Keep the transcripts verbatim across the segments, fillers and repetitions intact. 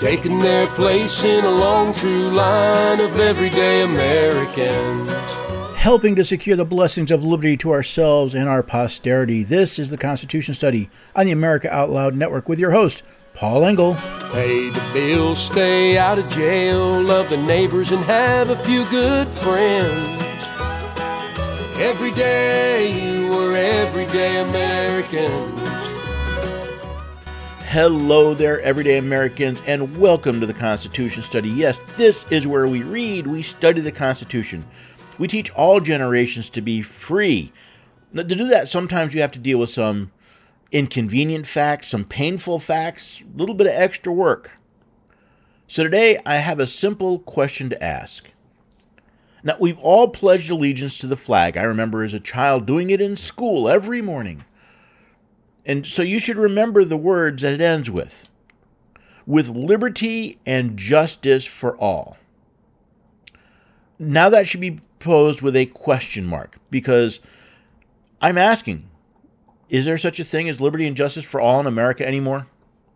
taking their place in a long, true line of everyday Americans. Helping to secure the blessings of liberty to ourselves and our posterity. This is the Constitution Study on the America Out Loud Network with your host, Paul Engel. Pay the bills, stay out of jail, love the neighbors, and have a few good friends. Every day you were everyday Americans. Hello there, everyday Americans, and welcome to the Constitution Study. Yes, this is where we read, we study the Constitution. We teach all generations to be free. Now, to do that, sometimes you have to deal with some inconvenient facts, some painful facts, a little bit of extra work. So today, I have a simple question to ask. Now, we've all pledged allegiance to the flag. I remember as a child doing it in school every morning. And so you should remember the words that it ends with. With liberty and justice for all. Now that should be posed with a question mark, because I'm asking, is there such a thing as liberty and justice for all in America anymore?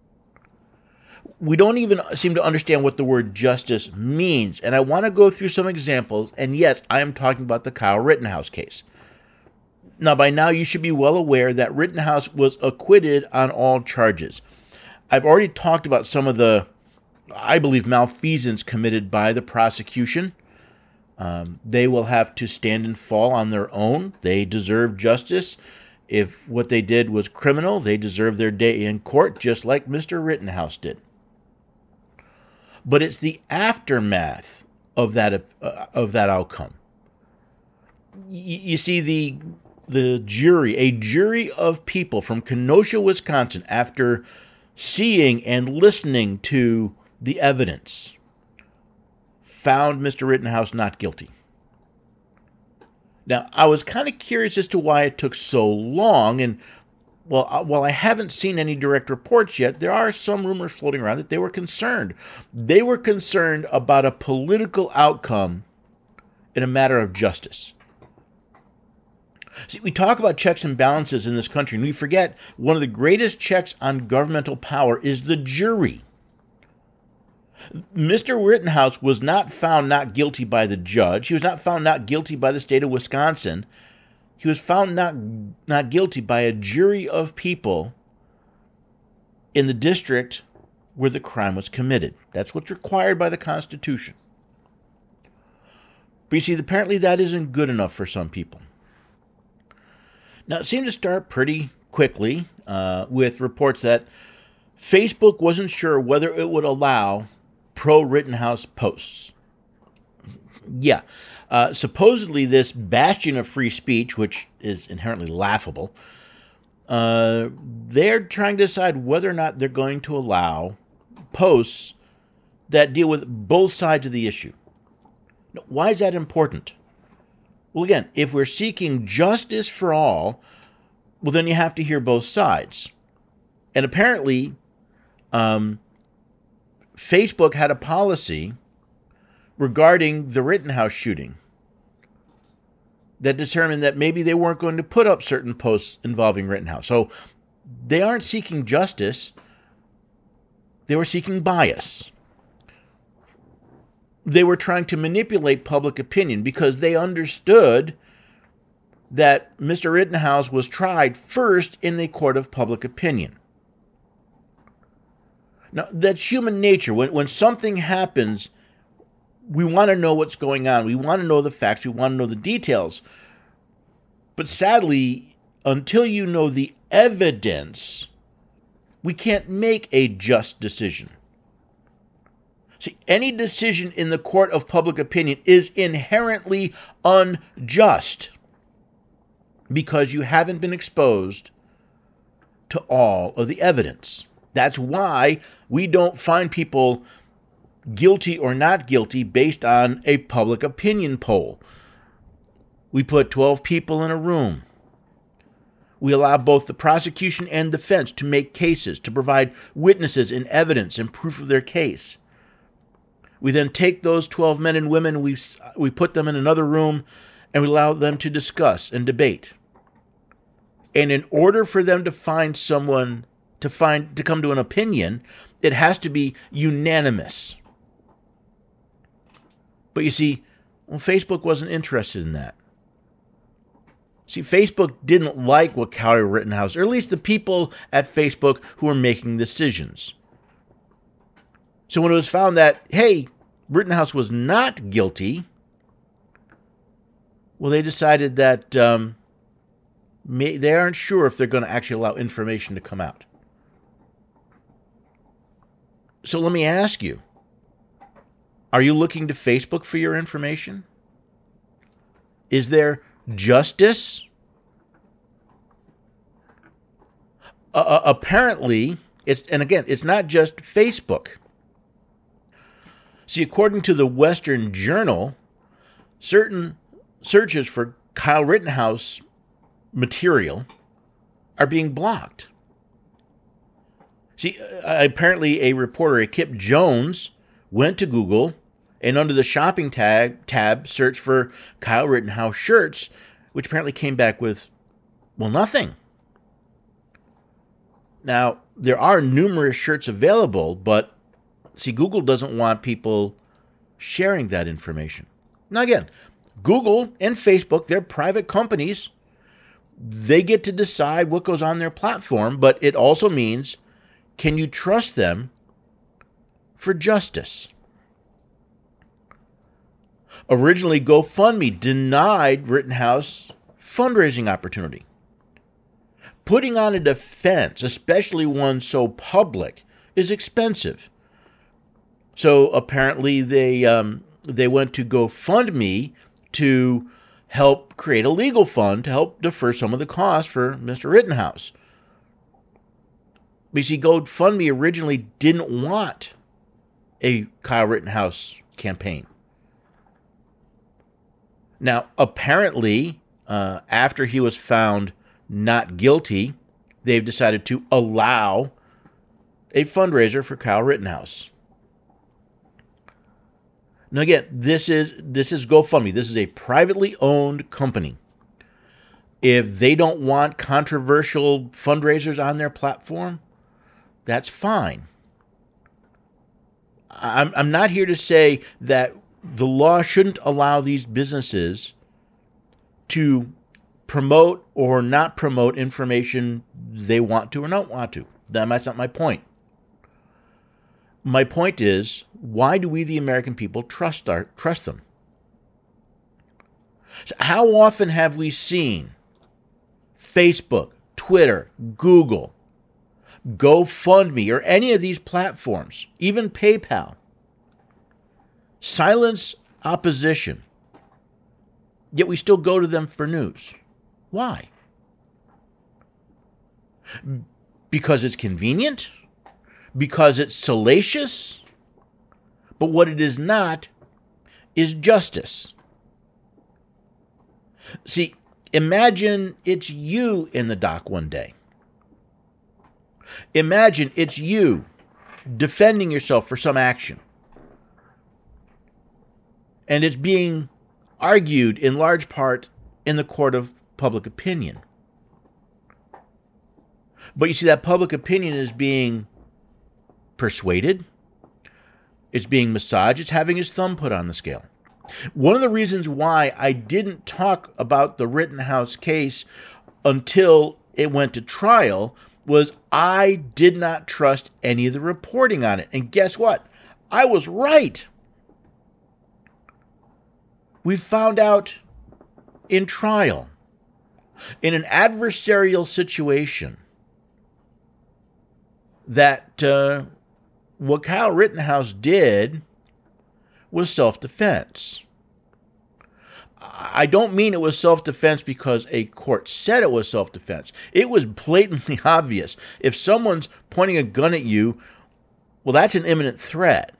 We don't even seem to understand what the word justice means, and I want to go through some examples, and yes, I am talking about the Kyle Rittenhouse case. Now, by now, you should be well aware that Rittenhouse was acquitted on all charges. I've already talked about some of the, I believe, malfeasance committed by the prosecution. Um, they will have to stand and fall on their own. They deserve justice. If what they did was criminal, they deserve their day in court, just like Mister Rittenhouse did. But it's the aftermath of that uh, of that outcome. Y- you see, the the jury, a jury of people from Kenosha, Wisconsin, after seeing and listening to the evidence, found Mister Rittenhouse not guilty. Now, I was kind of curious as to why it took so long, and well, while I haven't seen any direct reports yet, there are some rumors floating around that they were concerned. They were concerned about a political outcome in a matter of justice. See, we talk about checks and balances in this country, and we forget one of the greatest checks on governmental power is the jury. Mister Rittenhouse was not found not guilty by the judge. He was not found not guilty by the state of Wisconsin. He was found not, not guilty by a jury of people in the district where the crime was committed. That's what's required by the Constitution. But you see, apparently that isn't good enough for some people. Now, it seemed to start pretty quickly uh, with reports that Facebook wasn't sure whether it would allow pro-Rittenhouse posts. Yeah, uh, supposedly this bastion of free speech, which is inherently laughable, uh, they're trying to decide whether or not they're going to allow posts that deal with both sides of the issue. Now, why is that important? Well, again, if we're seeking justice for all, well, then you have to hear both sides. And apparently, um, Facebook had a policy regarding the Rittenhouse shooting that determined that maybe they weren't going to put up certain posts involving Rittenhouse. So they aren't seeking justice. They were seeking bias. They were trying to manipulate public opinion because they understood that Mister Rittenhouse was tried first in the court of public opinion. Now, that's human nature. When, when something happens, we want to know what's going on. We want to know the facts. We want to know the details. But sadly, until you know the evidence, we can't make a just decision. See, any decision in the court of public opinion is inherently unjust because you haven't been exposed to all of the evidence. That's why we don't find people guilty or not guilty based on a public opinion poll. We put twelve people in a room. We allow both the prosecution and defense to make cases, to provide witnesses and evidence and proof of their case. We then take those twelve men and women, we we put them in another room, and we allow them to discuss and debate. And in order for them to find someone, to find to come to an opinion, it has to be unanimous. But you see, well, Facebook wasn't interested in that. See, Facebook didn't like what Kyle Rittenhouse, or at least the people at Facebook who were making decisions. So when it was found that, hey, Rittenhouse was not guilty, well, they decided that um, may, they aren't sure if they're going to actually allow information to come out. So let me ask you, are you looking to Facebook for your information? Is there justice? Uh, apparently, it's, and again, it's not just Facebook. See, according to the Western Journal, certain searches for Kyle Rittenhouse material are being blocked. See, uh, apparently a reporter, a Kip Jones, went to Google and under the shopping tag tab searched for Kyle Rittenhouse shirts, which apparently came back with, well, nothing. Now, there are numerous shirts available, but see, Google doesn't want people sharing that information. Now, again, Google and Facebook, they're private companies. They get to decide what goes on their platform, but it also means, can you trust them for justice? Originally, GoFundMe denied Rittenhouse fundraising opportunity. Putting on a defense, especially one so public, is expensive. So apparently they um, they went to GoFundMe to help create a legal fund to help defer some of the costs for Mister Rittenhouse. But you see, GoFundMe originally didn't want a Kyle Rittenhouse campaign. Now, apparently, uh, after he was found not guilty, they've decided to allow a fundraiser for Kyle Rittenhouse. Now again, this is this is GoFundMe. This is a privately owned company. If they don't want controversial fundraisers on their platform, that's fine. I'm I'm not here to say that the law shouldn't allow these businesses to promote or not promote information they want to or not want to. That's not my point. My point is, why do we, the American people, trust our trust them? So how often have we seen Facebook, Twitter, Google, GoFundMe, or any of these platforms, even PayPal, silence opposition, yet we still go to them for news? Why? Because it's convenient? Because it's salacious? But what it is not is justice. See, imagine it's you in the dock one day. Imagine it's you defending yourself for some action. And it's being argued in large part in the court of public opinion. But you see, that public opinion is being persuaded, it's being massaged, it's having his thumb put on the scale. One of the reasons why I didn't talk about the Rittenhouse case until it went to trial was I did not trust any of the reporting on it. And guess what? I was right. We found out in trial, in an adversarial situation, that uh, what Kyle Rittenhouse did was self-defense. I don't mean it was self-defense because a court said it was self-defense. It was blatantly obvious. If someone's pointing a gun at you, well, that's an imminent threat.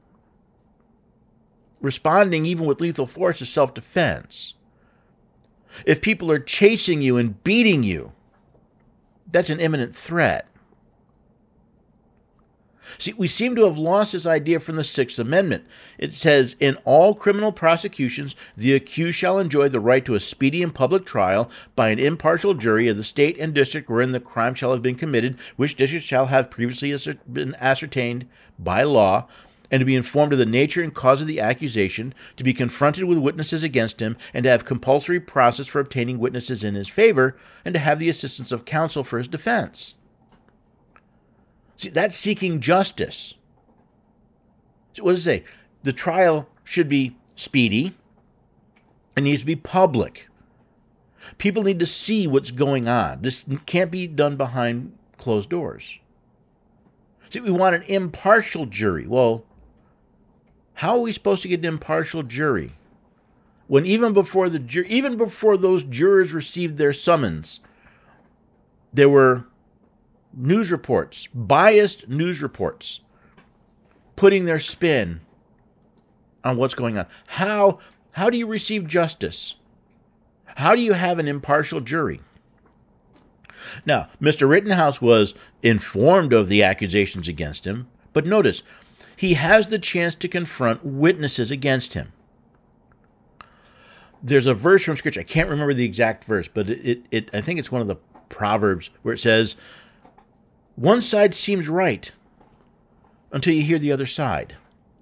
Responding even with lethal force is self-defense. If people are chasing you and beating you, that's an imminent threat. See, we seem to have lost this idea from the Sixth Amendment. It says, in all criminal prosecutions, the accused shall enjoy the right to a speedy and public trial by an impartial jury of the state and district wherein the crime shall have been committed, which district shall have previously ascer- been ascertained by law, and to be informed of the nature and cause of the accusation, to be confronted with witnesses against him, and to have compulsory process for obtaining witnesses in his favor, and to have the assistance of counsel for his defense. See, that's seeking justice. So what does it say? The trial should be speedy. It needs to be public. People need to see what's going on. This can't be done behind closed doors. See, we want an impartial jury. Well, how are we supposed to get an impartial jury when even before the ju- even before those jurors received their summons, there were news reports, biased news reports, putting their spin on what's going on? How how do you receive justice? How do you have an impartial jury? Now, Mister Rittenhouse was informed of the accusations against him, but notice, he has the chance to confront witnesses against him. There's a verse from Scripture, I can't remember the exact verse, but it, it, it I think it's one of the Proverbs where it says, one side seems right until you hear the other side.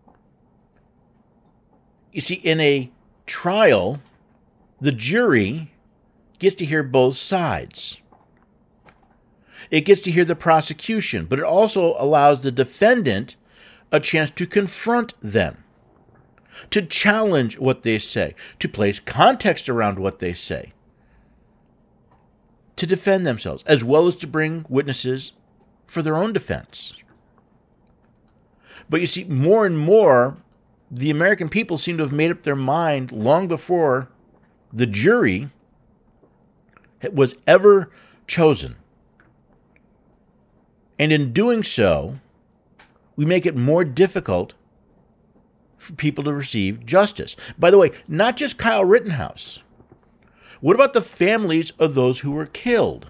You see, in a trial, the jury gets to hear both sides. It gets to hear the prosecution, but it also allows the defendant a chance to confront them, to challenge what they say, to place context around what they say, to defend themselves, as well as to bring witnesses for their own defense. But you see, more and more, the American people seem to have made up their mind long before the jury was ever chosen. And in doing so, we make it more difficult for people to receive justice. By the way, not just Kyle Rittenhouse. What about the families of those who were killed?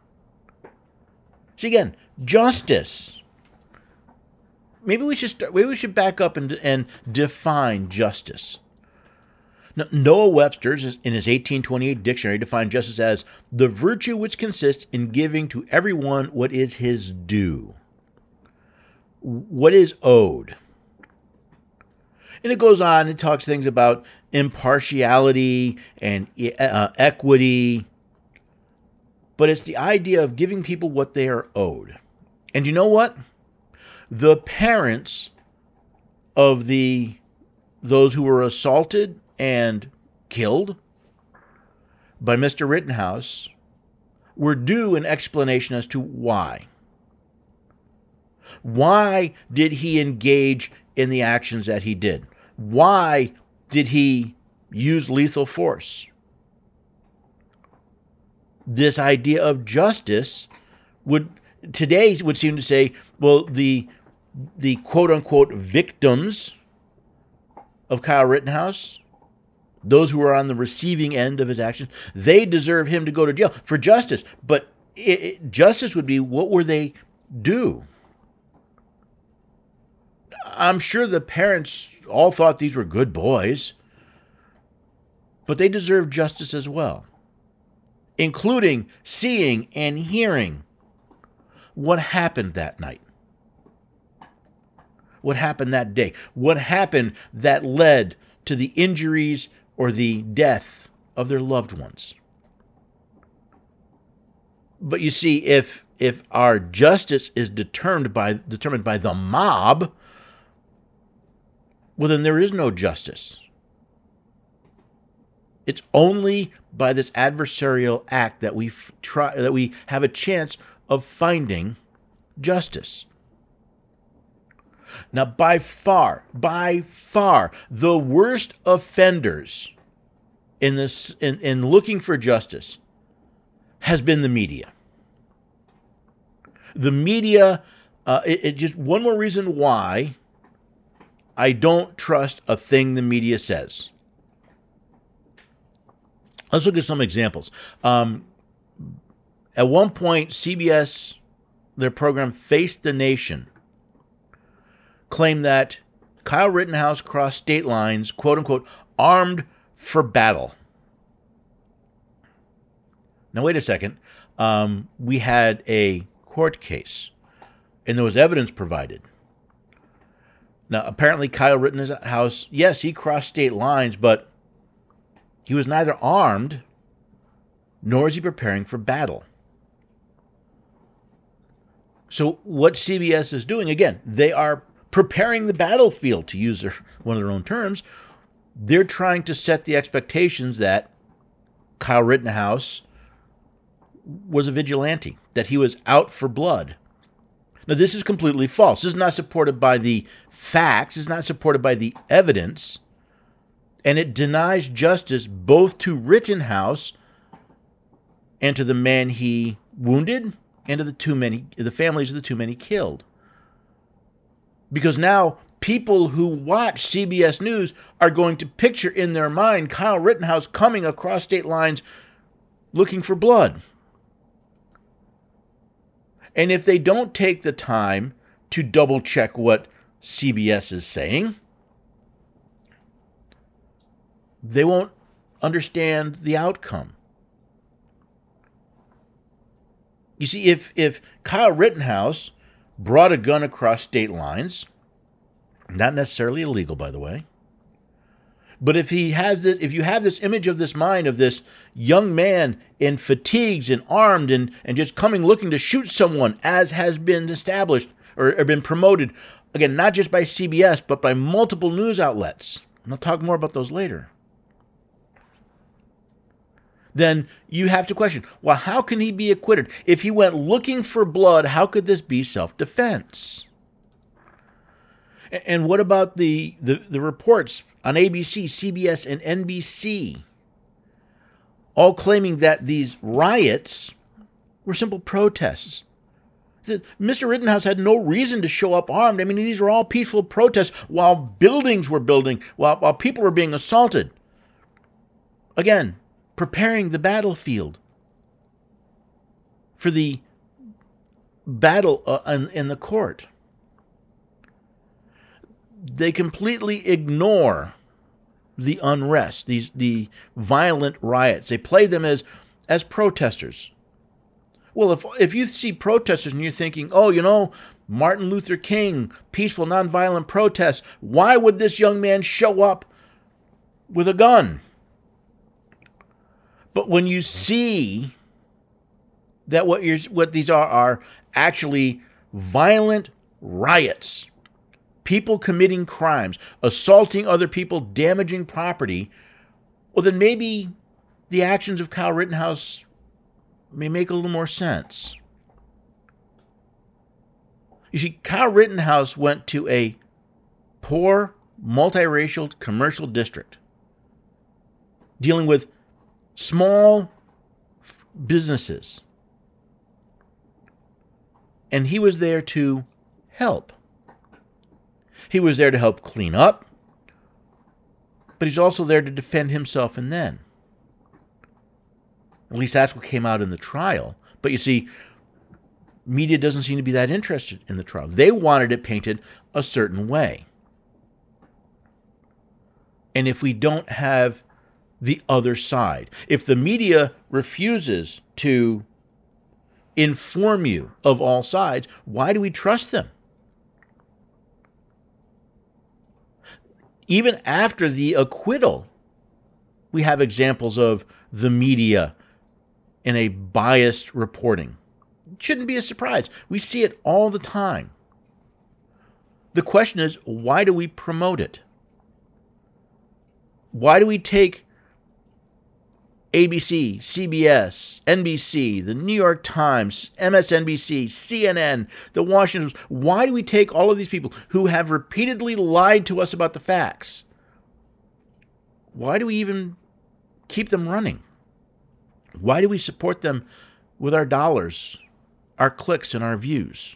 See, again, justice. Maybe we should start, maybe we should back up and, and define justice. Now, Noah Webster, in his eighteen twenty-eight dictionary, defined justice as the virtue which consists in giving to everyone what is his due, what is owed. And it goes on, it talks things about impartiality and uh, equity, but it's the idea of giving people what they are owed. And you know what? The parents of the those who were assaulted and killed by Mister Rittenhouse were due an explanation as to why. Why did he engage in the actions that he did? Why did he use lethal force? This idea of justice would today would seem to say, well, the the quote-unquote victims of Kyle Rittenhouse, those who are on the receiving end of his actions, they deserve him to go to jail for justice. But it, it, justice would be, what were they due? I'm sure the parents all thought these were good boys, but they deserve justice as well, including seeing and hearing what happened that night. What happened that day? What happened that led to the injuries or the death of their loved ones? But you see, if if our justice is determined by determined by the mob, well, then there is no justice. It's only by this adversarial act that we try that we have a chance of finding justice. Now, by far, by far, the worst offenders in this in, in looking for justice has been the media. The media, uh, it, it just one more reason why I don't trust a thing the media says. Let's look at some examples. Um, at one point, C B S, their program Face the Nation, claim that Kyle Rittenhouse crossed state lines, quote unquote, armed for battle. Now, wait a second. Um, we had a court case, and there was evidence provided. Now, apparently, Kyle Rittenhouse, yes, he crossed state lines, but he was neither armed nor is he preparing for battle. So what C B S is doing, again, they are preparing the battlefield, to use their, one of their own terms. They're trying to set the expectations that Kyle Rittenhouse was a vigilante, that he was out for blood. Now, this is completely false. This is not supported by the facts. It's not supported by the evidence. And it denies justice both to Rittenhouse and to the man he wounded and to the two men, he, the families of the two men he killed. Because now people who watch C B S News are going to picture in their mind Kyle Rittenhouse coming across state lines looking for blood. And if they don't take the time to double check what C B S is saying, they won't understand the outcome. You see, if, if Kyle Rittenhouse brought a gun across state lines, not necessarily illegal, by the way, but if he has this, if you have this image of this mind of this young man in fatigues and armed and, and just coming looking to shoot someone, as has been established or, or been promoted, again, not just by C B S, but by multiple news outlets, and I'll talk more about those later, then you have to question, well, how can he be acquitted? If he went looking for blood, how could this be self-defense? And what about the, the, the reports on A B C, C B S, and N B C, all claiming that these riots were simple protests? Mister Rittenhouse had no reason to show up armed. I mean, these were all peaceful protests while buildings were building, while, while people were being assaulted. Again, preparing the battlefield for the battle uh, in, in the court. They completely ignore the unrest, these the violent riots. They play them as as protesters. Well, if if you see protesters and you're thinking, oh, you know, Martin Luther King, peaceful, nonviolent protests, why would this young man show up with a gun? But when you see that what you're what these are are actually violent riots, people committing crimes, assaulting other people, damaging property, well, then maybe the actions of Kyle Rittenhouse may make a little more sense. You see, Kyle Rittenhouse went to a poor, multiracial commercial district dealing with small businesses. And he was there to help. He was there to help clean up, but he's also there to defend himself and then. At least that's what came out in the trial. But you see, media doesn't seem to be that interested in the trial. They wanted it painted a certain way. And if we don't have the other side, if the media refuses to inform you of all sides, why do we trust them? Even after the acquittal, we have examples of the media in a biased reporting. It shouldn't be a surprise. We see it all the time. The question is, why do we promote it? Why do we take A B C, C B S, N B C, the New York Times, M S N B C, C N N, the Washington Post? Why do we take all of these people who have repeatedly lied to us about the facts? Why do we even keep them running? Why do we support them with our dollars, our clicks, and our views?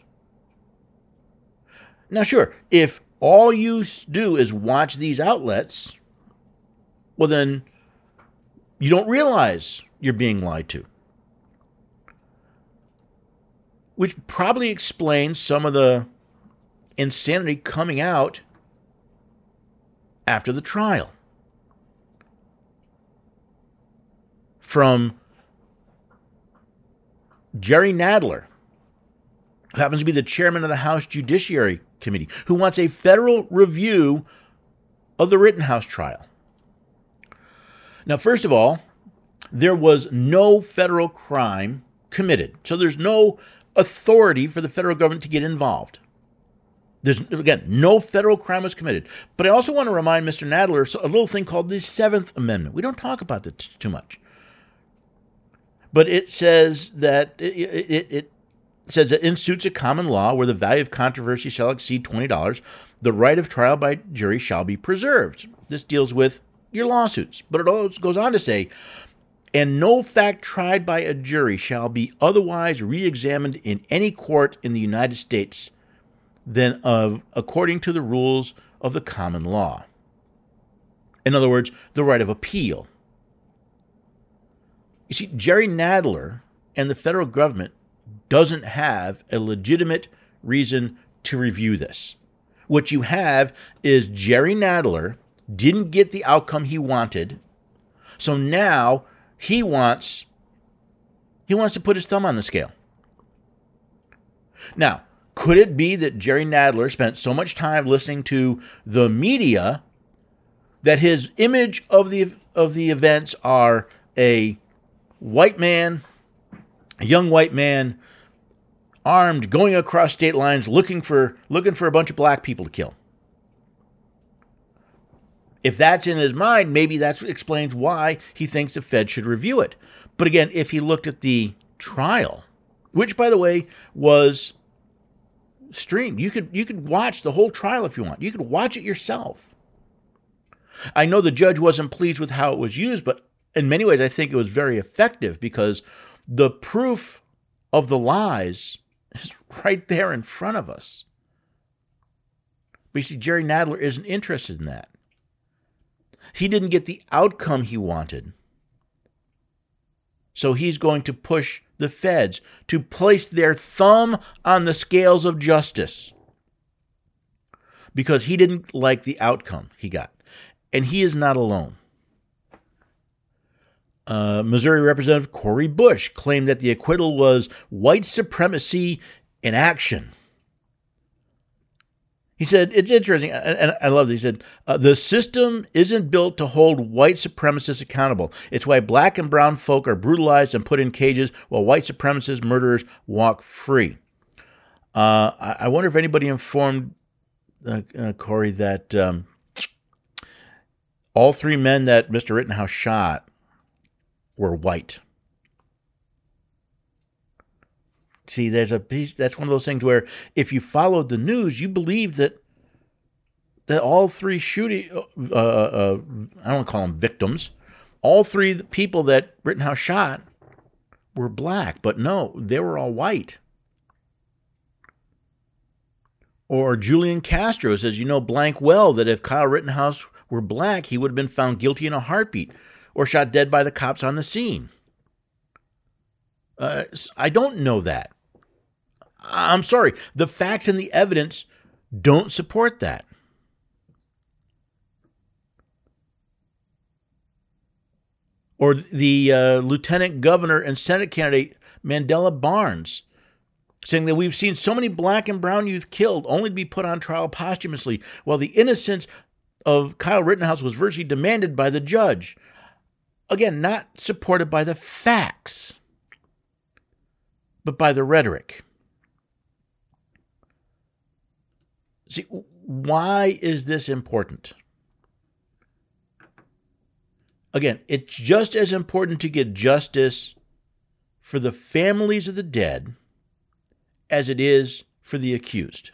Now, sure, if all you do is watch these outlets, well, then you don't realize you're being lied to. Which probably explains some of the insanity coming out after the trial. From Jerry Nadler, who happens to be the chairman of the House Judiciary Committee, who wants a federal review of the Rittenhouse trial. Now, first of all, there was no federal crime committed. So there's no authority for the federal government to get involved. There's, again, no federal crime was committed. But I also want to remind Mister Nadler a little thing called the Seventh Amendment. We don't talk about that too much. But it says that it, it, it says that in suits of common law where the value of controversy shall exceed twenty dollars, the right of trial by jury shall be preserved. This deals with your lawsuits. But it also goes on to say, and no fact tried by a jury shall be otherwise re-examined in any court in the United States than uh, according to the rules of the common law. In other words, the right of appeal. You see, Jerry Nadler and the federal government doesn't have a legitimate reason to review this. What you have is Jerry Nadler didn't get the outcome he wanted, so now he wants he wants to put his thumb on the scale. Now, could it be that Jerry Nadler spent so much time listening to the media that his image of the of the events are a white man, a young white man, armed, going across state lines, looking for looking for a bunch of black people to kill? If that's in his mind, maybe that explains why he thinks the Fed should review it. But again, if he looked at the trial, which, by the way, was streamed, you could you could watch the whole trial if you want. You could watch it yourself. I know the judge wasn't pleased with how it was used, but in many ways, I think it was very effective because the proof of the lies is right there in front of us. But you see, Jerry Nadler isn't interested in that. He didn't get the outcome he wanted. So he's going to push the feds to place their thumb on the scales of justice because he didn't like the outcome he got. And he is not alone. Uh, Missouri Representative Cori Bush claimed that the acquittal was white supremacy in action. He said, it's interesting, and I love this. He said, uh, the system isn't built to hold white supremacists accountable. It's why black and brown folk are brutalized and put in cages while white supremacist murderers walk free. Uh, I, I wonder if anybody informed uh, uh, Cori that um, all three men that Mister Rittenhouse shot were white. See, there's a piece, that's one of those things where if you followed the news, you believed that that all three shooting, uh, uh, I don't want to call them victims, all three people that Rittenhouse shot were black, but no, they were all white. Or Julian Castro says, you know blank well that if Kyle Rittenhouse were black, he would have been found guilty in a heartbeat or shot dead by the cops on the scene. Uh, I don't know that. I'm sorry. The facts and the evidence don't support that. Or the uh, lieutenant governor and Senate candidate Mandela Barnes saying that we've seen so many black and brown youth killed only to be put on trial posthumously, while the innocence of Kyle Rittenhouse was virtually demanded by the judge. Again, not supported by the facts, but by the rhetoric. See, why is this important? Again, it's just as important to get justice for the families of the dead as it is for the accused.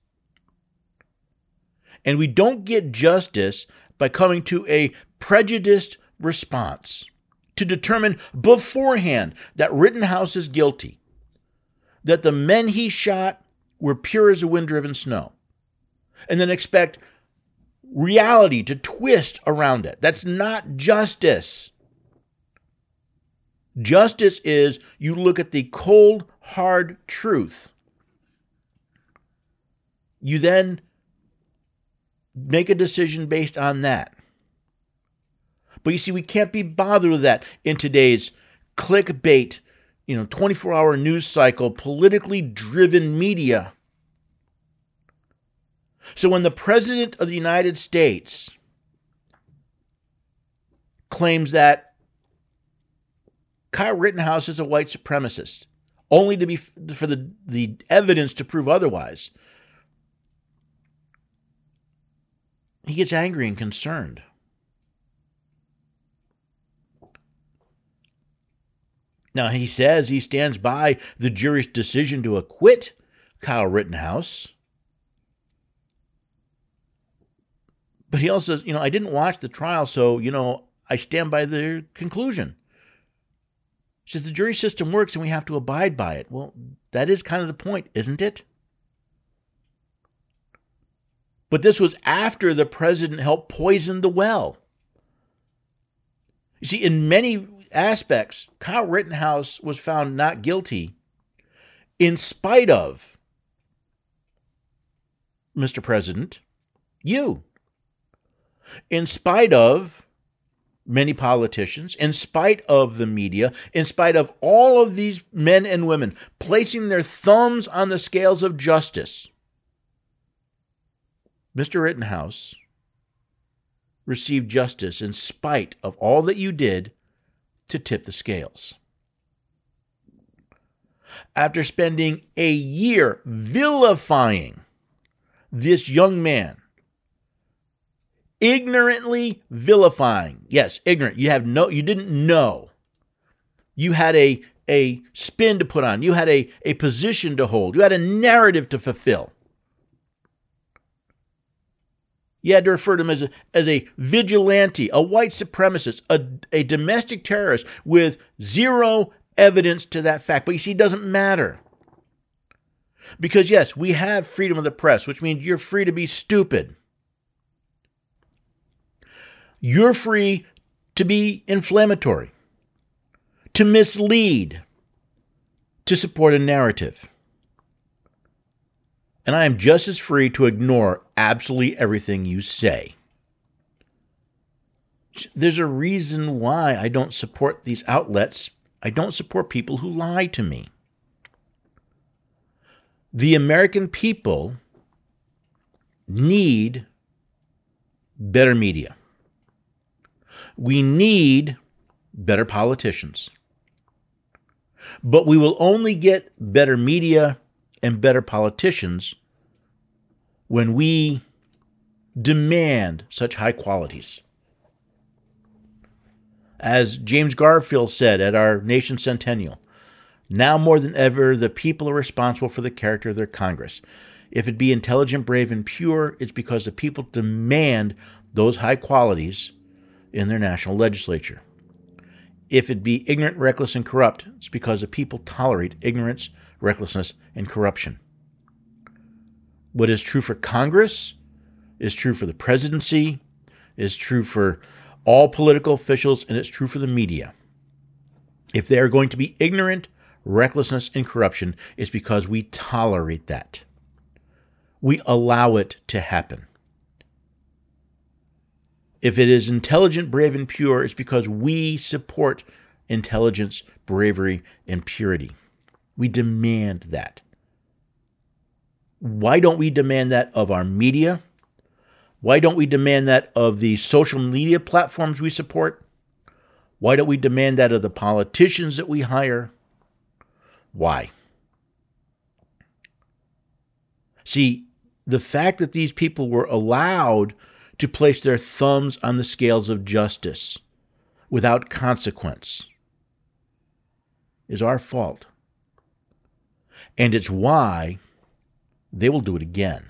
And we don't get justice by coming to a prejudiced response to determine beforehand that Rittenhouse is guilty, that the men he shot were pure as a wind-driven snow, and then expect reality to twist around it. That's not justice. Justice is you look at the cold, hard truth You then make a decision based on that. But you see, we can't be bothered with that in today's clickbait, you know, twenty-four hour news cycle, politically driven media. So when the President of the United States claims that Kyle Rittenhouse is a white supremacist, only to be for the, the evidence to prove otherwise, he gets angry and concerned. Now, he says he stands by the jury's decision to acquit Kyle Rittenhouse. But he also says, you know, I didn't watch the trial, so, you know, I stand by the conclusion. He says the jury system works and we have to abide by it. Well, that is kind of the point, isn't it? But this was after the president helped poison the well. You see, in many aspects, Kyle Rittenhouse was found not guilty in spite of, Mister President, you. In spite of many politicians, in spite of the media, in spite of all of these men and women placing their thumbs on the scales of justice, Mister Rittenhouse received justice in spite of all that you did to tip the scales. After spending a year vilifying this young man, ignorantly vilifying. Yes, ignorant. You have no, you didn't know. You had a, a spin to put on. You had a, a position to hold. You had a narrative to fulfill. You had to refer to him as a, as a vigilante, a white supremacist, a, a domestic terrorist with zero evidence to that fact. But you see, it doesn't matter. Because yes, we have freedom of the press, which means you're free to be stupid. You're free to be inflammatory, to mislead, to support a narrative. And I am just as free to ignore absolutely everything you say. There's a reason why I don't support these outlets. I don't support people who lie to me. The American people need better media. We need better politicians. But we will only get better media and better politicians when we demand such high qualities. As James Garfield said at our nation's centennial, now more than ever, the people are responsible for the character of their Congress. If it be intelligent, brave, and pure, it's because the people demand those high qualities in their national legislature. If it be ignorant, reckless, and corrupt, it's because the people tolerate ignorance, recklessness, and corruption. What is true for Congress is true for the presidency, is true for all political officials, and it's true for the media. If they are going to be ignorant, recklessness, and corruption, it's because we tolerate that. We allow it to happen. If it is intelligent, brave, and pure, it's because we support intelligence, bravery, and purity. We demand that. Why don't we demand that of our media? Why don't we demand that of the social media platforms we support? Why don't we demand that of the politicians that we hire? Why? See, the fact that these people were allowed to place their thumbs on the scales of justice without consequence is our fault. And it's why they will do it again.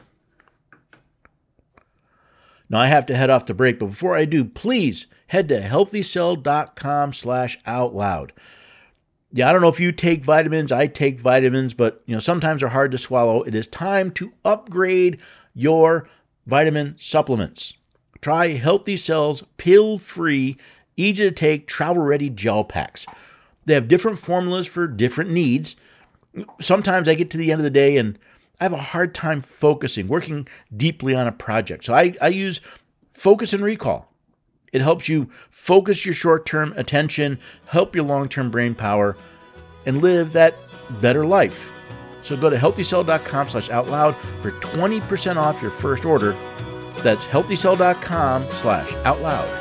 Now I have to head off to break, but before I do, please head to healthycell.com slash out loud. Yeah, I don't know if you take vitamins, I take vitamins, but you know, sometimes they're hard to swallow. It is time to upgrade your vitamin supplements. Try Healthy Cell's pill-free, easy-to-take, travel-ready gel packs. They have different formulas for different needs. Sometimes I get to the end of the day and I have a hard time focusing, working deeply on a project. So I, I use Focus and Recall. It helps you focus your short-term attention, help your long-term brain power, and live that better life. So go to healthycell.com slash out loud for twenty percent off your first order. That's healthycell.com slash out loud.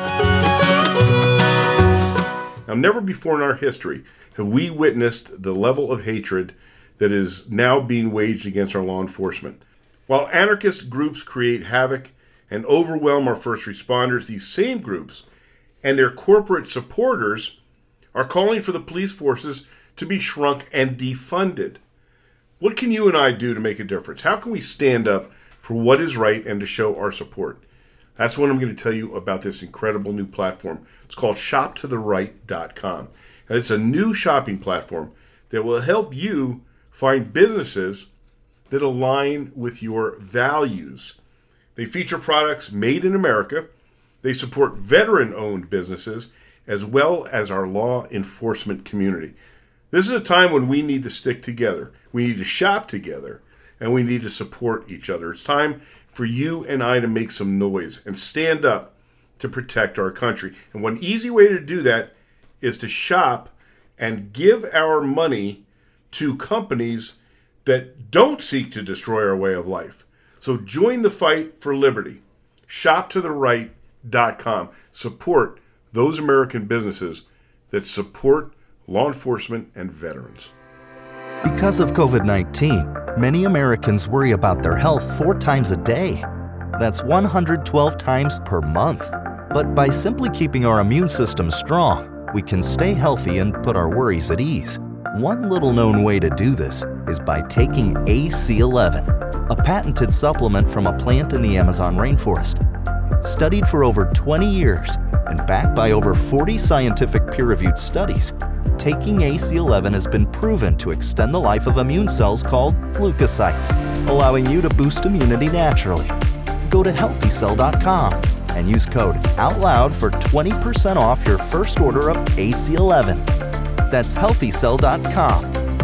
Now, never before in our history have we witnessed the level of hatred that is now being waged against our law enforcement. While anarchist groups create havoc and overwhelm our first responders, these same groups and their corporate supporters are calling for the police forces to be shrunk and defunded. What can you and I do to make a difference? How can we stand up for what is right and to show our support? That's what I'm going to tell you about this incredible new platform. It's called shop to the right dot com. And it's a new shopping platform that will help you find businesses that align with your values. They feature products made in America. They support veteran-owned businesses as well as our law enforcement community. This is a time when we need to stick together. We need to shop together, and we need to support each other. It's time for you and I to make some noise and stand up to protect our country. And one easy way to do that is to shop and give our money to companies that don't seek to destroy our way of life. So join the fight for liberty. shop to the right dot com. Support those American businesses that support law enforcement and veterans. Because of COVID nineteen, many Americans worry about their health four times a day. That's one hundred twelve times per month. But by simply keeping our immune system strong, we can stay healthy and put our worries at ease. One little known way to do this is by taking A C eleven, a patented supplement from a plant in the Amazon rainforest. Studied for over twenty years and backed by over forty scientific peer-reviewed studies, taking A C eleven has been proven to extend the life of immune cells called leukocytes, allowing you to boost immunity naturally. Go to healthy cell dot com and use code OUTLOUD for twenty percent off your first order of A C eleven. That's healthy cell dot com,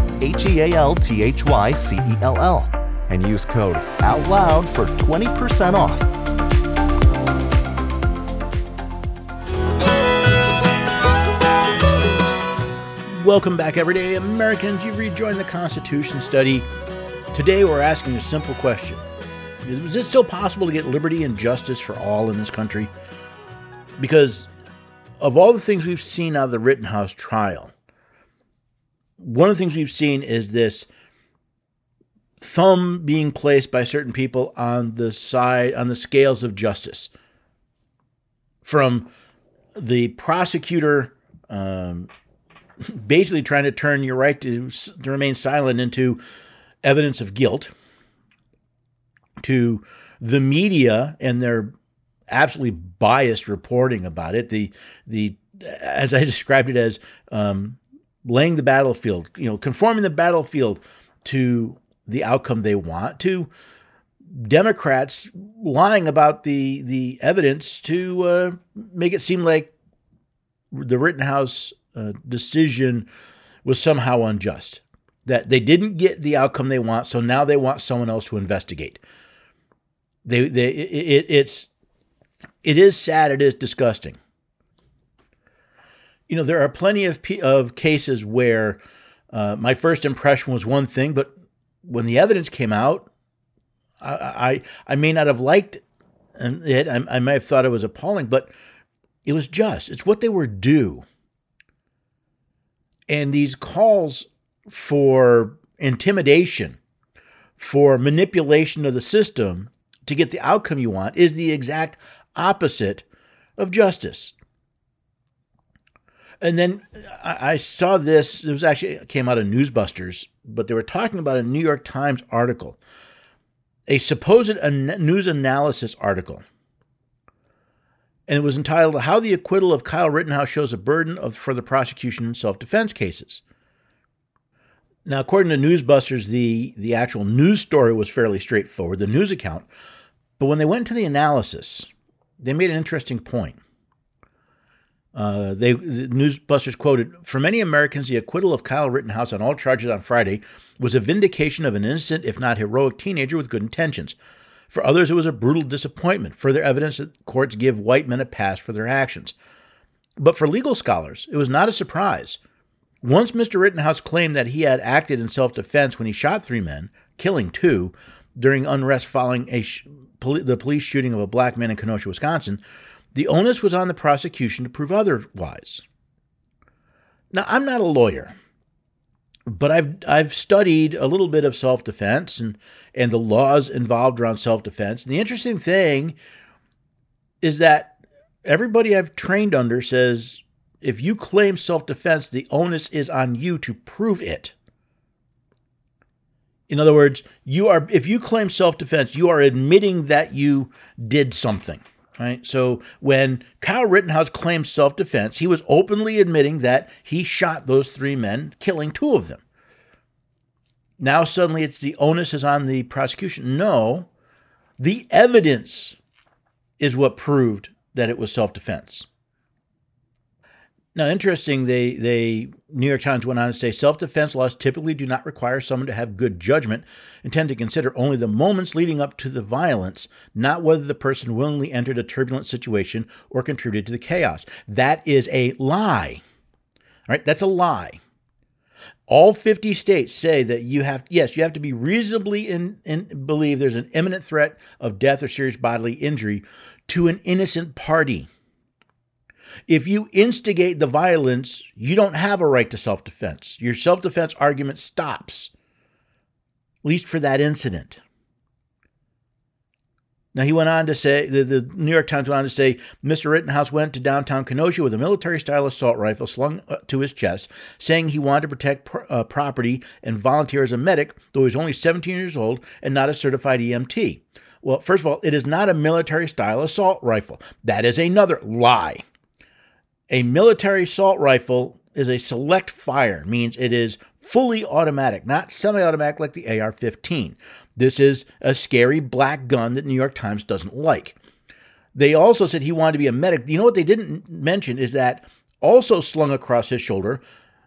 H E A L T H Y C E L L, and use code OUTLOUD for twenty percent off. Welcome back, everyday Americans. You've rejoined the Constitution Study. Today we're asking a simple question. Is it still possible to get liberty and justice for all in this country? Because of all the things we've seen out of the Rittenhouse trial, one of the things we've seen is this thumb being placed by certain people on the side, on the scales of justice. From the prosecutor um, basically trying to turn your right to, to remain silent into evidence of guilt, to the media and their absolutely biased reporting about it. The the as I described it as um, laying the battlefield, you know, conforming the battlefield to the outcome they want, to Democrats lying about the the evidence to uh, make it seem like the Rittenhouse uh, decision was somehow unjust, that they didn't get the outcome they want, so now they want someone else to investigate. They, they, it, it's, it is sad. It is disgusting. You know, there are plenty of of cases where uh, my first impression was one thing, but when the evidence came out, I, I, I may not have liked it. I, I may have thought it was appalling, but it was just. It's what they were due. And these calls for intimidation, for manipulation of the system to get the outcome you want is the exact opposite of justice. And then I, I saw this, it was actually, it came out of Newsbusters, but they were talking about a New York Times article, a supposed an- news analysis article. And it was entitled, How the Acquittal of Kyle Rittenhouse Shows a Burden of, for the Prosecution in Self-Defense Cases. Now, according to Newsbusters, the, the actual news story was fairly straightforward, the news account. But when they went to the analysis, they made an interesting point. Uh, they the Newsbusters quoted, "For many Americans, the acquittal of Kyle Rittenhouse on all charges on Friday was a vindication of an innocent, if not heroic, teenager with good intentions. For others, it was a brutal disappointment, further evidence that courts give white men a pass for their actions. But for legal scholars, it was not a surprise. Once Mister Rittenhouse claimed that he had acted in self-defense when he shot three men, killing two, during unrest following a sh- poli- the police shooting of a black man in Kenosha, Wisconsin, the onus was on the prosecution to prove otherwise." Now, I'm not a lawyer, but I've I've studied a little bit of self-defense and, and the laws involved around self-defense. And the interesting thing is that everybody I've trained under says, if you claim self-defense, the onus is on you to prove it. In other words, you are if you claim self-defense, you are admitting that you did something. Right? So when Kyle Rittenhouse claimed self-defense, he was openly admitting that he shot those three men, killing two of them. Now suddenly it's the onus is on the prosecution. No, the evidence is what proved that it was self-defense. Now, interesting, they, they New York Times went on to say, self-defense laws typically do not require someone to have good judgment and tend to consider only the moments leading up to the violence, not whether the person willingly entered a turbulent situation or contributed to the chaos. That is a lie. All right, that's a lie. All fifty states say that you have, yes, you have to be reasonably in, in believe there's an imminent threat of death or serious bodily injury to an innocent party. If you instigate the violence, you don't have a right to self-defense. Your self-defense argument stops, at least for that incident. Now, he went on to say, the, the New York Times went on to say, Mister Rittenhouse went to downtown Kenosha with a military-style assault rifle slung to his chest, saying he wanted to protect pr- uh, property and volunteer as a medic, though he was only seventeen years old and not a certified E M T. Well, first of all, it is not a military-style assault rifle. That is another lie. A military assault rifle is a select fire, means it is fully automatic, not semi-automatic like the A R fifteen. This is a scary black gun that New York Times doesn't like. They also said he wanted to be a medic. You know what they didn't mention is that also slung across his shoulder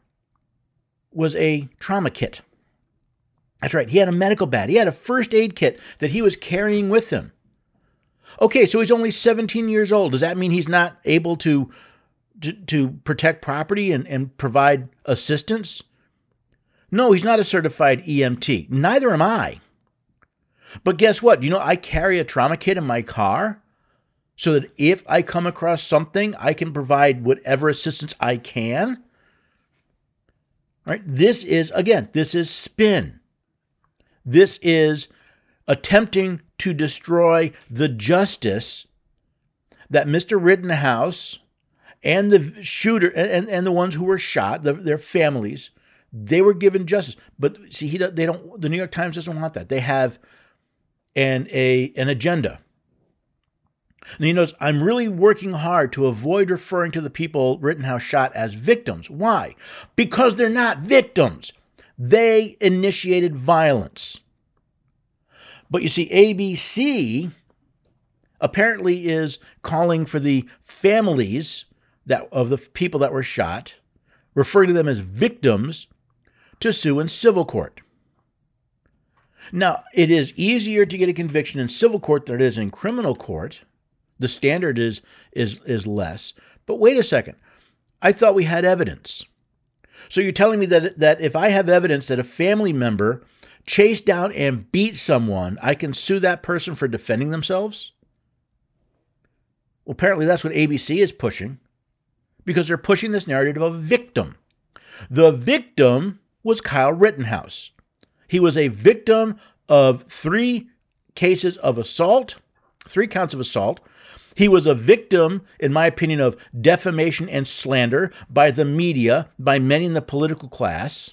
was a trauma kit. That's right, he had a medical bag. He had a first aid kit that he was carrying with him. Okay, so he's only seventeen years old. Does that mean he's not able to To, to protect property and, and provide assistance? No, he's not a certified E M T. Neither am I. But guess what? You know, I carry a trauma kit in my car so that if I come across something, I can provide whatever assistance I can. Right? This is, again, this is spin. This is attempting to destroy the justice that Mister Rittenhouse and the shooter and, and the ones who were shot, the, their families, they were given justice. But see, he they don't. The New York Times doesn't want that. They have an a an agenda. And he knows I'm really working hard to avoid referring to the people Rittenhouse shot as victims. Why? Because they're not victims. They initiated violence. But you see, A B C apparently is calling for the families that of the people that were shot, referring to them as victims, to sue in civil court. Now, it is easier to get a conviction in civil court than it is in criminal court. The standard is is is less. But wait a second. I thought we had evidence. So you're telling me that that if I have evidence that a family member chased down and beat someone, I can sue that person for defending themselves? Well, apparently that's what A B C is pushing, because they're pushing this narrative of a victim. The victim was Kyle Rittenhouse. He was a victim of three cases of assault, three counts of assault. He was a victim, in my opinion, of defamation and slander by the media, by many in the political class.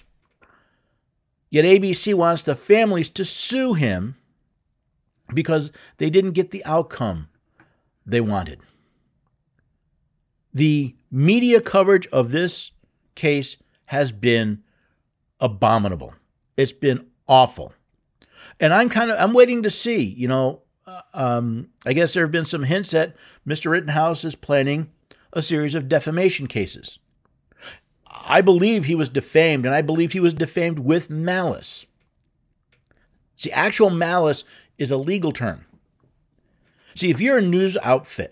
Yet A B C wants the families to sue him because they didn't get the outcome they wanted. The media coverage of this case has been abominable. It's been awful. And I'm kind of, I'm waiting to see, you know, um, I guess there have been some hints that Mister Rittenhouse is planning a series of defamation cases. I believe he was defamed, and I believe he was defamed with malice. See, actual malice is a legal term. See, if you're a news outfit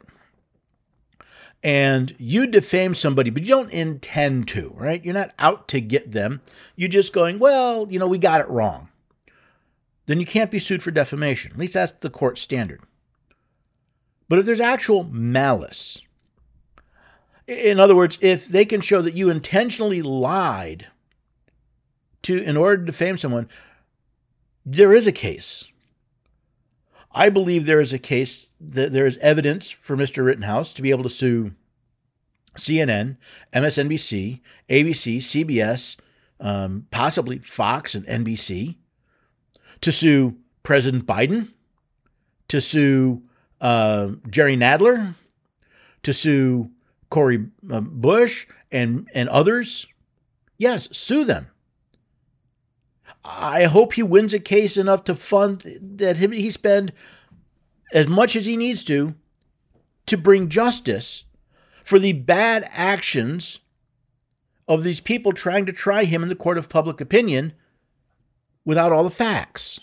and you defame somebody, but you don't intend to, right? You're not out to get them. You're just going, well, you know, we got it wrong. Then you can't be sued for defamation. At least that's the court standard. But if there's actual malice, in other words, if they can show that you intentionally lied to in order to defame someone, there is a case. I believe there is a case that there is evidence for Mister Rittenhouse to be able to sue C N N, M S N B C, A B C, C B S, um, possibly Fox and N B C, to sue President Biden, to sue uh, Jerry Nadler, to sue Cori Bush and, and others. Yes, sue them. I hope he wins a case enough to fund that he spend as much as he needs to to bring justice for the bad actions of these people trying to try him in the court of public opinion without all the facts.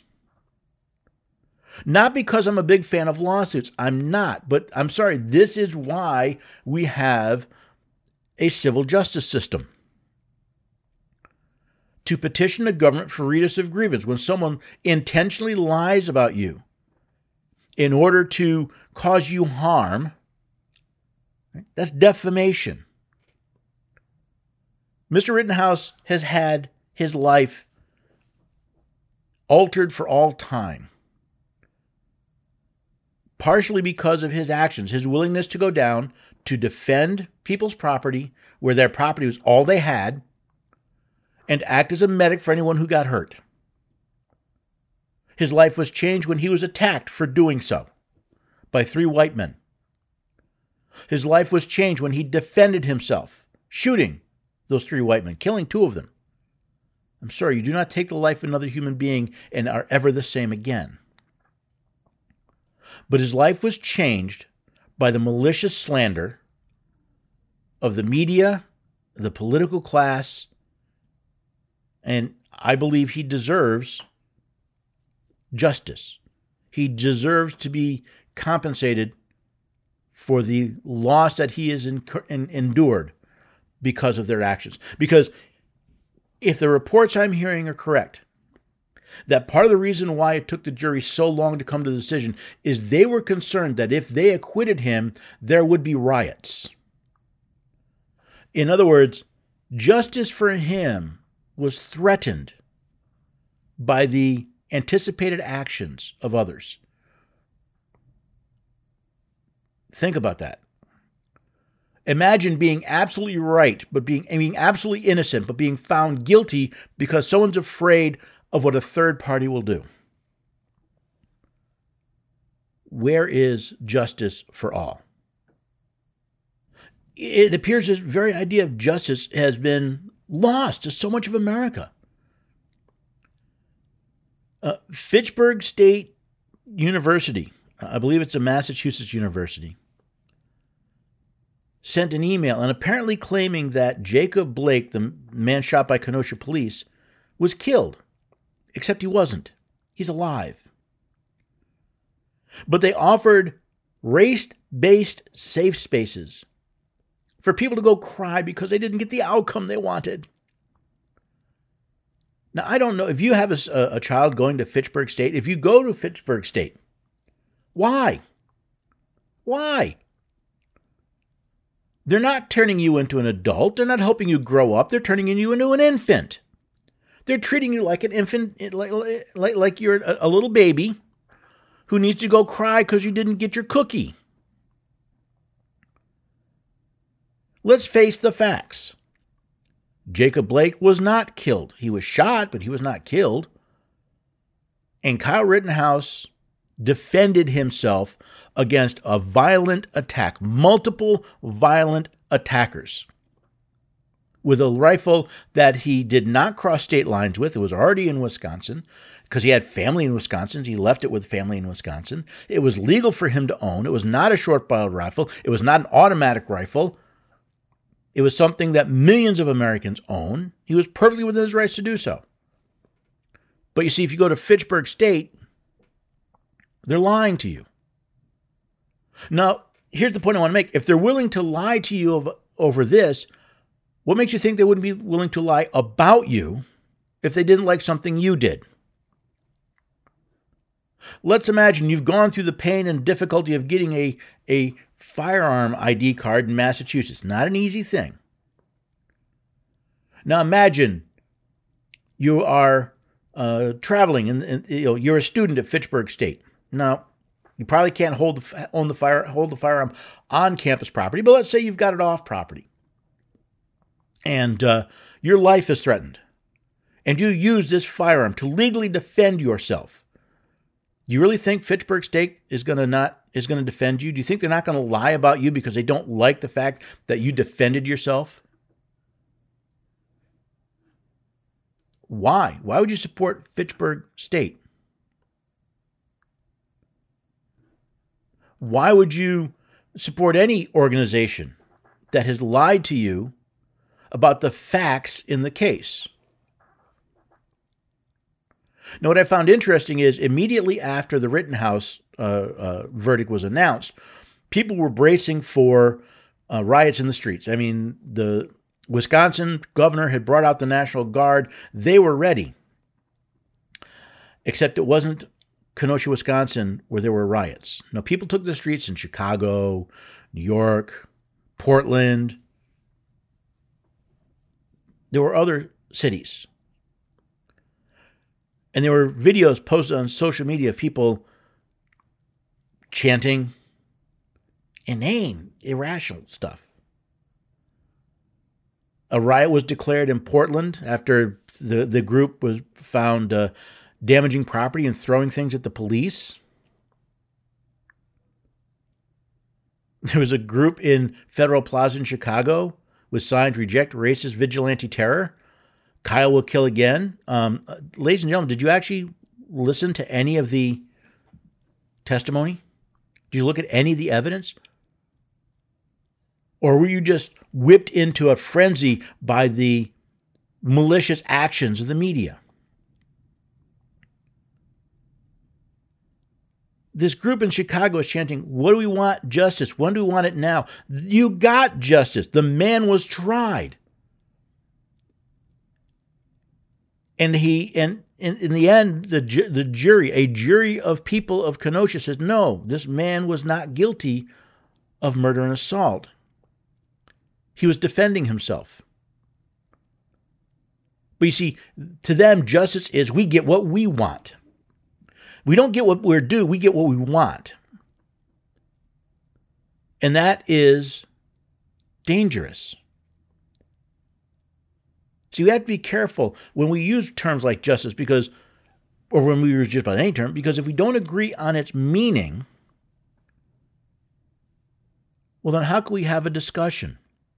Not because I'm a big fan of lawsuits. I'm not. But I'm sorry, this is why we have a civil justice system. To petition the government for redress of grievance when someone intentionally lies about you in order to cause you harm, that's defamation. Mister Rittenhouse has had his life altered for all time, partially because of his actions, his willingness to go down to defend people's property where their property was all they had, and act as a medic for anyone who got hurt. His life was changed when he was attacked for doing so by three white men. His life was changed when he defended himself, shooting those three white men, killing two of them. I'm sorry, you do not take the life of another human being and are ever the same again. But his life was changed by the malicious slander of the media, the political class, and I believe he deserves justice. He deserves to be compensated for the loss that he has incur- endured because of their actions. Because if the reports I'm hearing are correct, that part of the reason why it took the jury so long to come to the decision is they were concerned that if they acquitted him, there would be riots. In other words, justice for him was threatened by the anticipated actions of others. Think about that. Imagine being absolutely right, but being, being absolutely innocent, but being found guilty because someone's afraid of what a third party will do. Where is justice for all? It appears this very idea of justice has been lost to so much of America. Uh, Fitchburg State University, I believe it's a Massachusetts university, sent an email and apparently claiming that Jacob Blake, the man shot by Kenosha police, was killed. Except he wasn't. He's alive. But they offered race-based safe spaces for people to go cry because they didn't get the outcome they wanted. Now, I don't know, if you have a, a child going to Fitchburg State, if you go to Fitchburg State, why? Why? They're not turning you into an adult. They're not helping you grow up. They're turning you into an infant. They're treating you like an infant, like, like, like you're a, a little baby who needs to go cry because you didn't get your cookie. Let's face the facts. Jacob Blake was not killed. He was shot, but he was not killed. And Kyle Rittenhouse defended himself against a violent attack, multiple violent attackers, with a rifle that he did not cross state lines with. It was already in Wisconsin because he had family in Wisconsin. He left it with family in Wisconsin. It was legal for him to own. It was not a short-barreled rifle. It was not an automatic rifle. It was something that millions of Americans own. He was perfectly within his rights to do so. But you see, if you go to Fitchburg State, they're lying to you. Now, here's the point I want to make. If they're willing to lie to you over this, what makes you think they wouldn't be willing to lie about you if they didn't like something you did? Let's imagine you've gone through the pain and difficulty of getting a, a firearm I D card in Massachusetts. Not an easy thing. Now imagine you are uh, traveling and, and you know, you're a student at Fitchburg State. Now, you probably can't hold the, own the fire, hold the firearm on campus property, but let's say you've got it off property. And uh, your life is threatened. And you use this firearm to legally defend yourself. Do you really think Fitchburg State is going to not is going to defend you? Do you think they're not going to lie about you because they don't like the fact that you defended yourself? Why? Why would you support Fitchburg State? Why would you support any organization that has lied to you about the facts in the case? Now, what I found interesting is immediately after the Rittenhouse uh, uh, verdict was announced, people were bracing for uh, riots in the streets. I mean, the Wisconsin governor had brought out the National Guard. They were ready. Except it wasn't Kenosha, Wisconsin, where there were riots. Now, people took the streets in Chicago, New York, Portland. There were other cities. And there were videos posted on social media of people chanting inane, irrational stuff. A riot was declared in Portland after the, the group was found uh, damaging property and throwing things at the police. There was a group in Federal Plaza in Chicago with signs, "Reject racist vigilante terror. Kyle will kill again." Um, ladies and gentlemen, did you actually listen to any of the testimony? Did you look at any of the evidence? Or were you just whipped into a frenzy by the malicious actions of the media? This group in Chicago is chanting, "What do we want? Justice. When do we want it now?" You got justice. The man was tried. And he, and in, in the end, the ju- the jury, a jury of people of Kenosha says, no, this man was not guilty of murder and assault. He was defending himself. But you see, to them, justice is we get what we want. We don't get what we're due, we get what we want. And that is dangerous. So you have to be careful when we use terms like justice, because, or when we use just about any term, because if we don't agree on its meaning, well, then how can we have a discussion?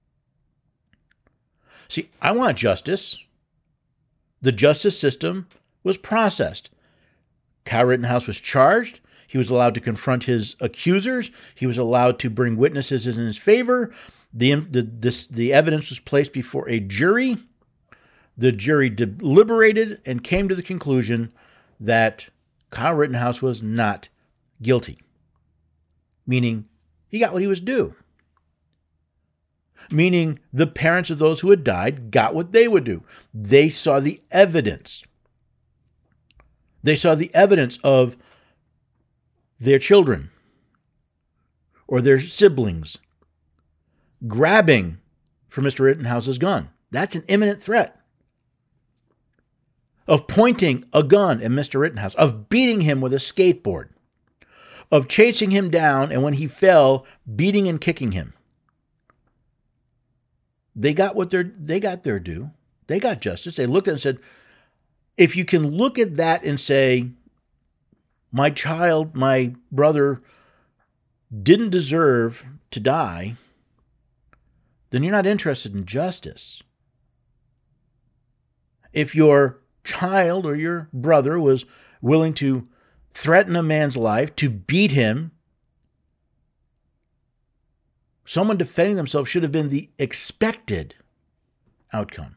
See, I want justice. The justice system was processed. Kyle Rittenhouse was charged. He was allowed to confront his accusers. He was allowed to bring witnesses in his favor. The, the, this, the evidence was placed before a jury. The jury deliberated and came to the conclusion that Kyle Rittenhouse was not guilty, meaning he got what he was due, meaning the parents of those who had died got what they would do. They saw the evidence. They saw the evidence of their children or their siblings grabbing for Mister Rittenhouse's gun. That's an imminent threat. Of pointing a gun at Mister Rittenhouse, of beating him with a skateboard, of chasing him down, and when he fell, beating and kicking him. They got what they're, they got their due. They got justice. They looked at it and said, if you can look at that and say, my child, my brother didn't deserve to die, then you're not interested in justice. If your child or your brother was willing to threaten a man's life, to beat him, someone defending themselves should have been the expected outcome.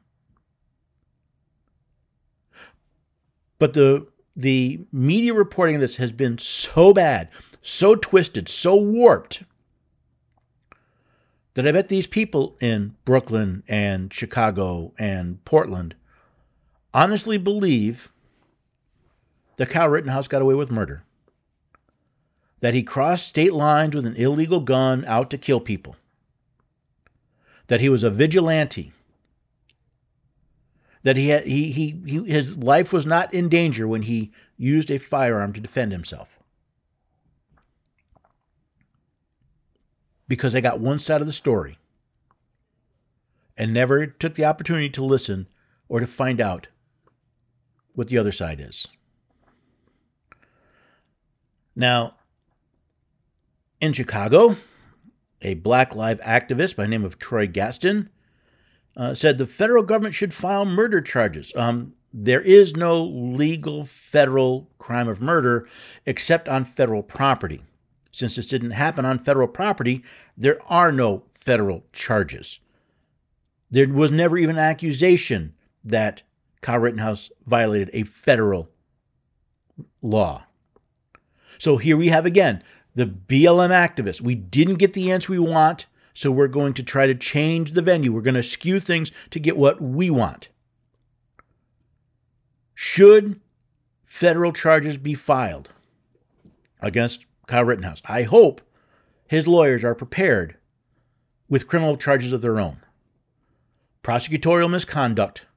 But the the media reporting of this has been so bad, so twisted, so warped, that I bet these people in Brooklyn and Chicago and Portland honestly believe that Kyle Rittenhouse got away with murder. That he crossed state lines with an illegal gun out to kill people. That he was a vigilante. That he, had, he, he, he his life was not in danger when he used a firearm to defend himself. Because they got one side of the story and never took the opportunity to listen or to find out what the other side is. Now, in Chicago, a Black Lives activist by the name of Troy Gaston uh, said the federal government should file murder charges. Um, there is no legal federal crime of murder except on federal property. Since this didn't happen on federal property, there are no federal charges. There was never even an accusation that Kyle Rittenhouse violated a federal law. So here we have again the B L M activists. We didn't get the answer we want, so we're going to try to change the venue. We're going to skew things to get what we want. Should federal charges be filed against Kyle Rittenhouse? I hope his lawyers are prepared with criminal charges of their own. Prosecutorial misconduct.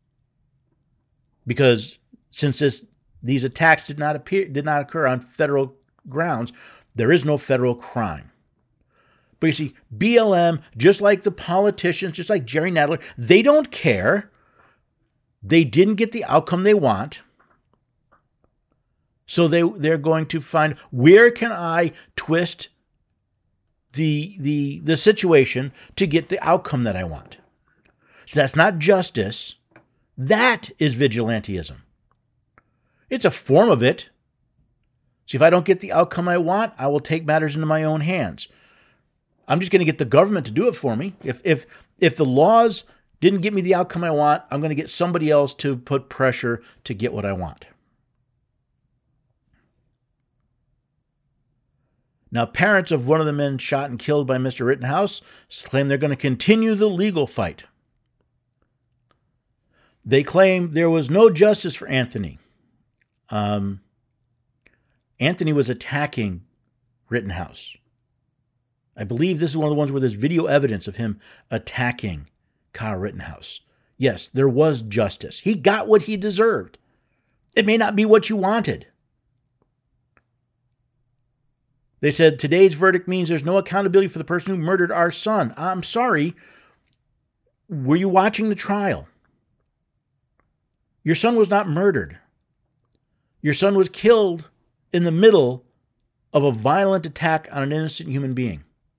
Because since this, these attacks did not appear, did not occur on federal grounds, there is no federal crime. But you see, B L M, just like the politicians, just like Jerry Nadler, they don't care. They didn't get the outcome they want. So they, they're going to find, where can I twist the, the, the situation to get the outcome that I want? So that's not justice. That is vigilantism. It's a form of it. See, if I don't get the outcome I want, I will take matters into my own hands. I'm just going to get the government to do it for me. If if if the laws didn't get me the outcome I want, I'm going to get somebody else to put pressure to get what I want. Now, parents of one of the men shot and killed by Mister Rittenhouse claim they're going to continue the legal fight. They claim there was no justice for Anthony. Um, Anthony was attacking Rittenhouse. I believe this is one of the ones where there's video evidence of him attacking Kyle Rittenhouse. Yes, there was justice. He got what he deserved. It may not be what you wanted. They said today's verdict means there's no accountability for the person who murdered our son. I'm sorry. Were you watching the trial? Your son was not murdered. Your son was killed in the middle of a violent attack on an innocent human being.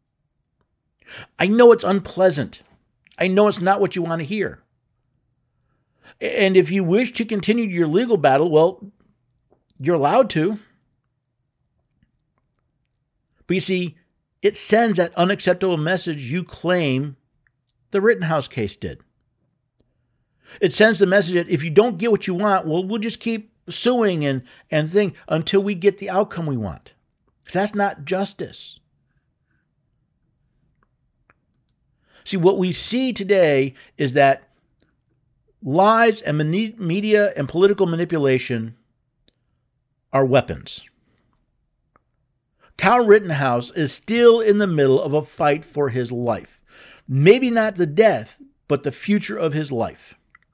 I know it's unpleasant. I know it's not what you want to hear. And if you wish to continue your legal battle, well, you're allowed to. But you see, it sends that unacceptable message you claim the Rittenhouse case did. It sends the message that if you don't get what you want, well, we'll just keep suing and, and thing until we get the outcome we want. Because that's not justice. See, what we see today is that lies and media and political manipulation are weapons. Kyle Rittenhouse is still in the middle of a fight for his life. Maybe not the death, but the future of his life.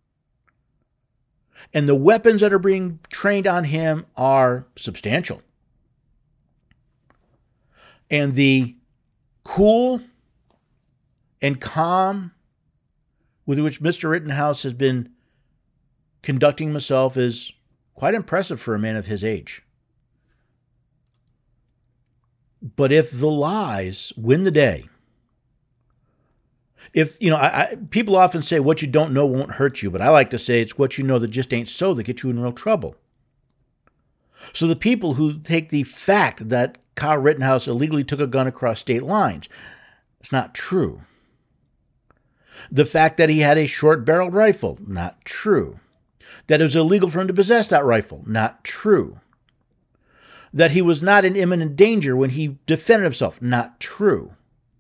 And the weapons that are being trained on him are substantial. And the cool and calm with which Mister Rittenhouse has been conducting himself is quite impressive for a man of his age. But if the lies win the day, if, you know, I, I, people often say what you don't know won't hurt you, but I like to say it's what you know that just ain't so that gets you in real trouble. So the people who take the fact that Kyle Rittenhouse illegally took a gun across state lines, It's not true. The fact that he had a short-barreled rifle, not true. That it was illegal for him to possess that rifle, not true. That he was not in imminent danger when he defended himself, not true.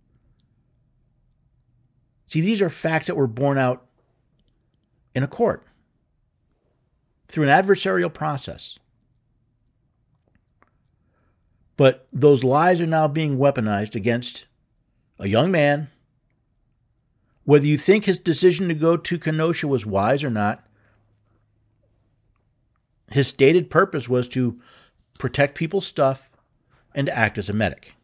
See, these are facts that were borne out in a court through an adversarial process. But those lies are now being weaponized against a young man. Whether you think his decision to go to Kenosha was wise or not, his stated purpose was to protect people's stuff and to act as a medic.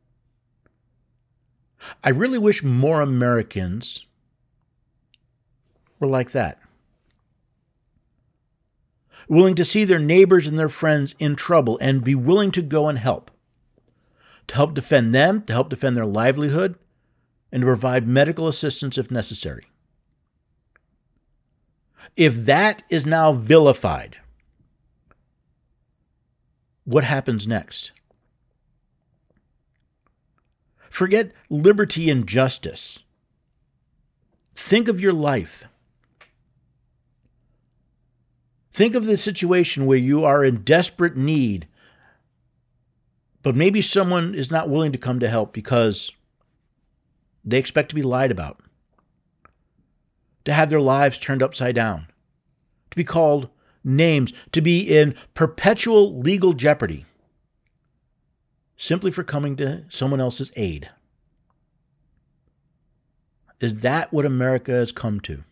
I really wish more Americans were like that. Willing to see their neighbors and their friends in trouble and be willing to go and help. To help defend them, to help defend their livelihood, and to provide medical assistance if necessary. If that is now vilified, what happens next? Forget liberty and justice. Think of your life. Think of the situation where you are in desperate need, but maybe someone is not willing to come to help because they expect to be lied about, to have their lives turned upside down, to be called names, to be in perpetual legal jeopardy, simply for coming to someone else's aid. Is that what America has come to?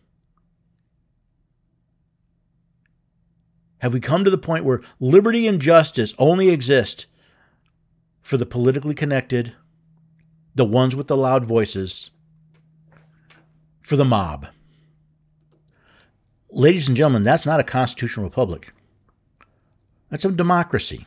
Have we come to the point where liberty and justice only exist for the politically connected, the ones with the loud voices, for the mob? Ladies and gentlemen, that's not a constitutional republic. That's a democracy.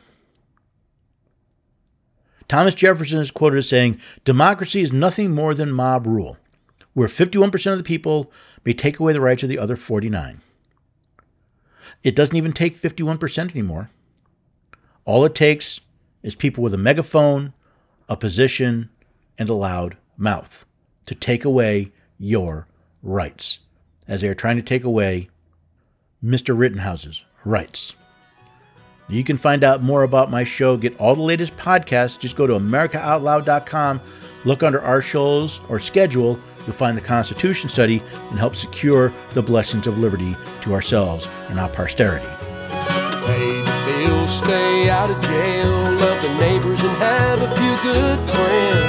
Thomas Jefferson is quoted as saying, "Democracy is nothing more than mob rule, where fifty-one percent of the people may take away the rights of the other forty-nine. It doesn't even take fifty-one percent anymore. All it takes is people with a megaphone, a position, and a loud mouth to take away your rights, as they are trying to take away Mister Rittenhouse's rights." You can find out more about my show, get all the latest podcasts. Just go to America Out Loud dot com, look under our shows or schedule. You'll find the Constitution study and help secure the blessings of liberty to ourselves and our posterity. Pay the bills, stay out of jail, love the neighbors, and have a few good friends.